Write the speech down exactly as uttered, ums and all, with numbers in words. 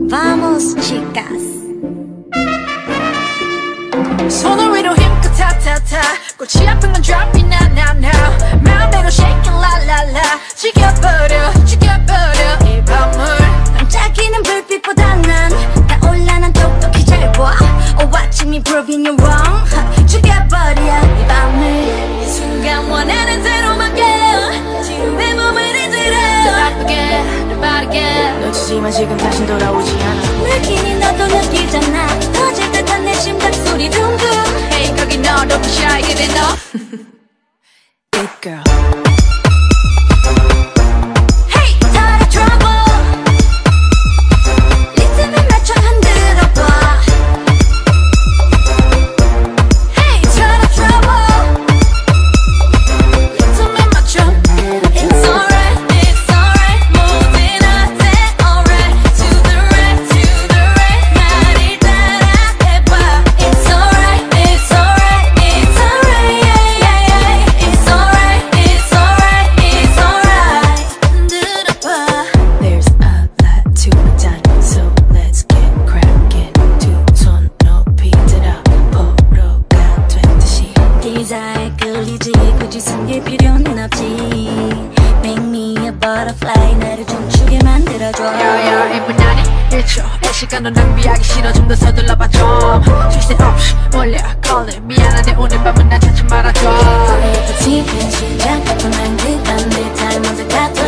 Vamos, chicas. 손을 위로 힘껏 타타타 꽃이 아픈 건 drop it now now now 마음대로 shake it la la la 죽여버려 죽여버려 이 밤을 반짝이는 불빛보다 난 타올라 난 똑똑히 잘 봐. Oh watch me proving you wrong. 죽여버려 이 밤을 이 순간 원하는 대로만 가 지금의 몸을 이들어 더 아프게 더 빠르게 놓치지만 지금 다신 돌아오지 않아 느끼니 너도 느끼잖아 터질 듯한 내 심장 소리 둥둥 Hey 거기 너 너무 shy 그래 너 Good girl Hey started trouble 리듬에 맞춰 흔들어봐 Hey started trouble 리듬에 맞춰 It's alright it's alright 모든 어때 alright To the right to the right 나를 따라해봐 It's alright it's alright it's alright yeah yeah yeah It's alright it's alright it's alright 흔들어봐 There's a lot to be done So let's get cracking 두 손 높이 들어 포로가 된 듯이 기사에 끌리지 굳이 숨길 필요는 없지 Make me a butterfly 나를 춤추게 만들어줘 야야 일 분 안에 일 초의 시간도 낭비하기 싫어 좀 더 서둘러봐 좀 쉴새 없이 몰려 calling 미안한데 오늘 밤은 나 찾지 말아줘 예쁘지 그 시작부터 난 그딴 듯한 먼저 같아